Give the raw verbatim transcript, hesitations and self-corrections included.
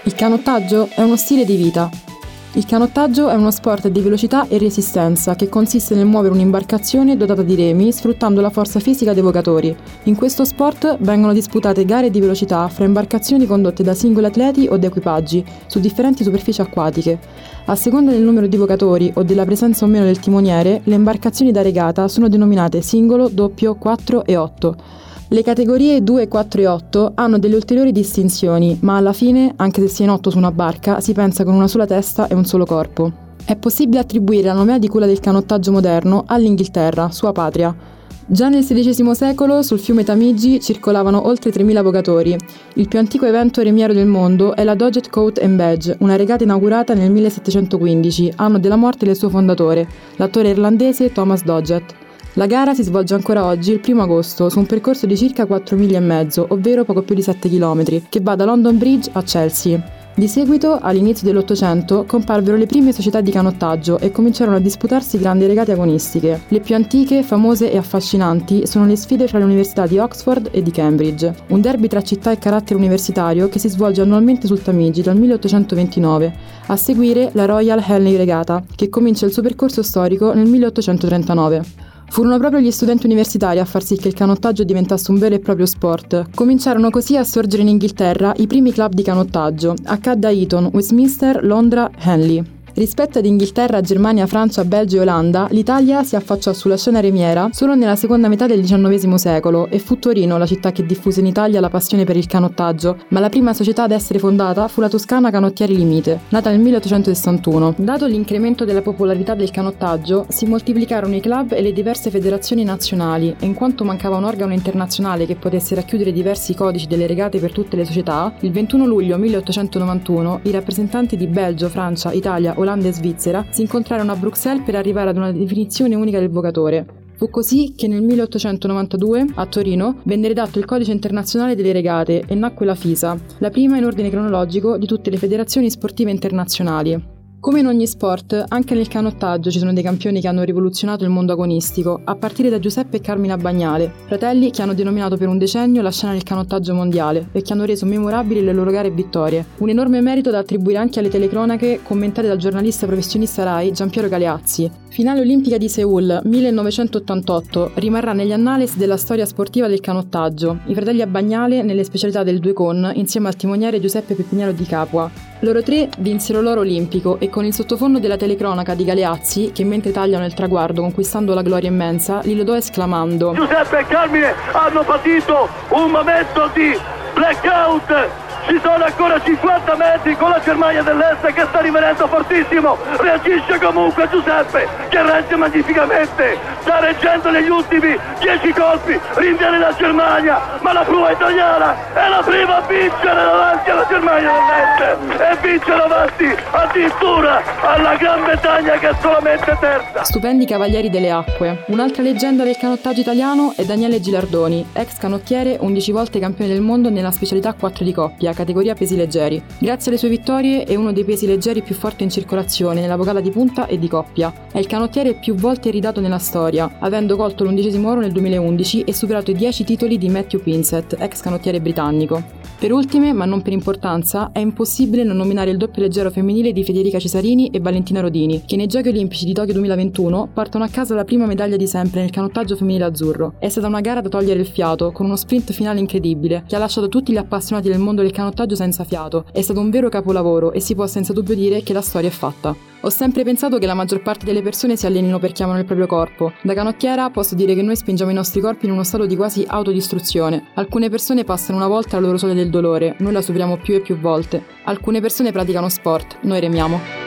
Il canottaggio è uno stile di vita. Il canottaggio è uno sport di velocità e resistenza che consiste nel muovere un'imbarcazione dotata di remi sfruttando la forza fisica dei vogatori. In questo sport vengono disputate gare di velocità fra imbarcazioni condotte da singoli atleti o da equipaggi su differenti superfici acquatiche. A seconda del numero di vogatori o della presenza o meno del timoniere, le imbarcazioni da regata sono denominate singolo, doppio, quattro e otto. Le categorie due, quattro e otto hanno delle ulteriori distinzioni, ma alla fine, anche se si è in otto su una barca, si pensa con una sola testa e un solo corpo. È possibile attribuire la nomea di quella del canottaggio moderno all'Inghilterra, sua patria. Già nel sedicesimo secolo sul fiume Tamigi circolavano oltre tremila vogatori. Il più antico evento remiero del mondo è la Doggett Coat and Badge, una regata inaugurata nel millesettecentoquindici, anno della morte del suo fondatore, l'attore irlandese Thomas Doggett. La gara si svolge ancora oggi, il primo agosto, su un percorso di circa quattro miglia e mezzo, ovvero poco più di sette chilometri, che va da London Bridge a Chelsea. Di seguito, all'inizio dell'Ottocento, comparvero le prime società di canottaggio e cominciarono a disputarsi grandi regate agonistiche. Le più antiche, famose e affascinanti sono le sfide fra le università di Oxford e di Cambridge, un derby tra città e carattere universitario che si svolge annualmente sul Tamigi dal milleottocentoventinove. A seguire la Royal Henley Regatta, che comincia il suo percorso storico nel milleottocentotrentanove. Furono proprio gli studenti universitari a far sì che il canottaggio diventasse un vero e proprio sport. Cominciarono così a sorgere in Inghilterra i primi club di canottaggio. Accadde a Eton, Westminster, Londra, Henley. Rispetto ad Inghilterra, Germania, Francia, Belgio e Olanda, l'Italia si affacciò sulla scena remiera solo nella seconda metà del diciannovesimo secolo e fu Torino la città che diffuse in Italia la passione per il canottaggio, ma la prima società ad essere fondata fu la Toscana Canottieri Limite, nata nel milleottocentosessantuno. Dato l'incremento della popolarità del canottaggio, si moltiplicarono i club e le diverse federazioni nazionali e in quanto mancava un organo internazionale che potesse racchiudere diversi codici delle regate per tutte le società, il ventuno luglio milleottocentonovantuno i rappresentanti di Belgio, Francia, Italia, Olanda e Svizzera si incontrarono a Bruxelles per arrivare ad una definizione unica del vogatore. Fu così che nel milleottocentonovantadue, a Torino, venne redatto il Codice Internazionale delle Regate e nacque la FISA, la prima in ordine cronologico di tutte le federazioni sportive internazionali. Come in ogni sport, anche nel canottaggio ci sono dei campioni che hanno rivoluzionato il mondo agonistico, a partire da Giuseppe e Carmina Bagnale, fratelli che hanno denominato per un decennio la scena del canottaggio mondiale e che hanno reso memorabili le loro gare e vittorie. Un enorme merito da attribuire anche alle telecronache commentate dal giornalista professionista Rai Giampiero Galeazzi. Finale olimpica di Seul millenovecentottantotto rimarrà negli annales della storia sportiva del canottaggio. I fratelli a Bagnale nelle specialità del due con, insieme al timoniere Giuseppe Peppiniero di Capua. Loro tre vinsero l'oro olimpico e con il sottofondo della telecronaca di Galeazzi, che mentre tagliano il traguardo conquistando la gloria immensa, li lodò esclamando: Giuseppe e Carmine hanno patito un momento di blackout! Ci sono ancora cinquanta metri con la Germania dell'Est che sta rimanendo fortissimo. Reagisce comunque Giuseppe, che regge magnificamente. Sta reggendo negli ultimi dieci colpi. Rinviene la Germania, ma la prua italiana è la prima a vincere davanti alla Germania dell'Est. E vince davanti addirittura alla Gran Bretagna, che è solamente terza. Stupendi cavalieri delle acque. Un'altra leggenda del canottaggio italiano è Daniele Gilardoni, ex canottiere, undici volte campione del mondo nella specialità quattro di coppia, categoria pesi leggeri. Grazie alle sue vittorie è uno dei pesi leggeri più forti in circolazione nella vocala di punta e di coppia. È il canottiere più volte iridato nella storia, avendo colto l'undicesimo oro nel duemilaundici e superato i dieci titoli di Matthew Pinsett, ex canottiere britannico. Per ultime, ma non per importanza, è impossibile non nominare il doppio leggero femminile di Federica Cesarini e Valentina Rodini, che nei Giochi Olimpici di Tokyo duemilaventuno portano a casa la prima medaglia di sempre nel canottaggio femminile azzurro. È stata una gara da togliere il fiato, con uno sprint finale incredibile, che ha lasciato tutti gli appassionati del mondo del canottaggio senza fiato. È stato un vero capolavoro e si può senza dubbio dire che la storia è fatta. Ho sempre pensato che la maggior parte delle persone si allenino perché amano il proprio corpo. Da canottiera posso dire che noi spingiamo i nostri corpi in uno stato di quasi autodistruzione. Alcune persone passano una volta la loro soglia del dolore, noi la superiamo più e più volte. Alcune persone praticano sport, noi remiamo.